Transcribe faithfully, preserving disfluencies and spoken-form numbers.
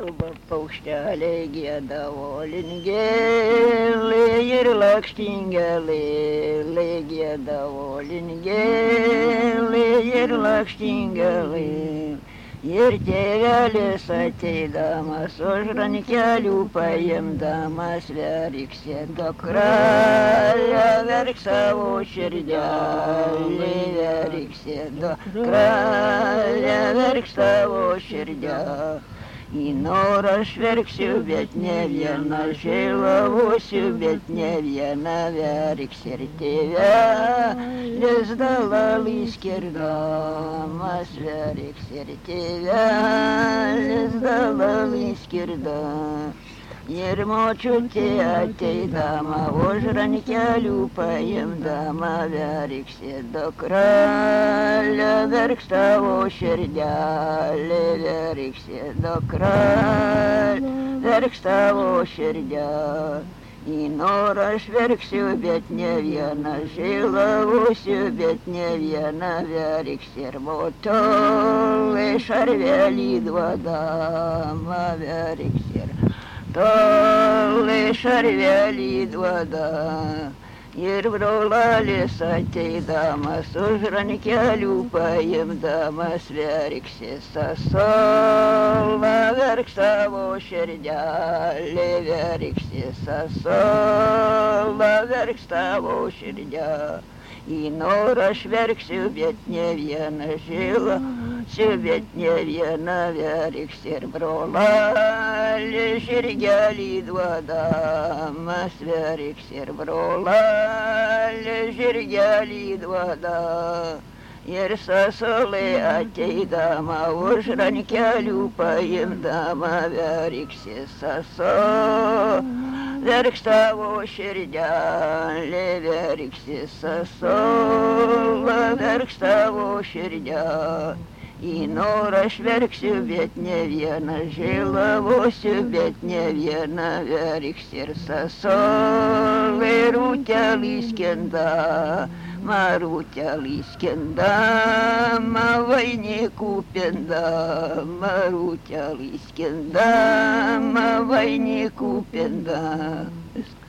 paukšteliai giedavo lingėlė ir lakštingelė, giedavo lingėlė ir lakštingelė. Ir tėvelis ateidamas už rankelių paimdamas verksė dukrelę, verk savo širdelį, verksė dukrelė, verk savo širdelį. Į norą aš verksiu, bet ne vieną, žailavosiu, bet ne vieną verks ir tėvelis dalalys skirdamas, verks ir tėvelis dalalys skirdamas. Ir močiutė ateidama už rankelių paimdama verksė dukrelė, verks tavo širdelė, verksė dukrelė, verks tavo širdelė. Į norą aš verksiu, bet ne vieną, žailavosiu, bet ne vieną verks ir motulai šarvelį duodama verks ir tolai šarvelį duoda. Ir brolis ateidamas už rankelių paimdamas verksė sasolą, verks savo širdelė, verksė sasolą, verks savo širdelė. Į norą aš verksiu, bet ne vieną, žailavosiu, bet ne vieną verks ir brolis žirgelį duodamas verks ir brolis žirgelį duoda. Ir sasolai ateidama už rankelių paimdama verksė sasolą, verks tavo širdelė, verksė sasolą, verks tavo širdelė. Į norą aš verksiu, bet ne vieną, žailavosiu, bet ne vieną verks ir sasolai rūtelį skendama, rūtelį skendama, vainikų pendama, rūtelį skendama, vainikų pendama.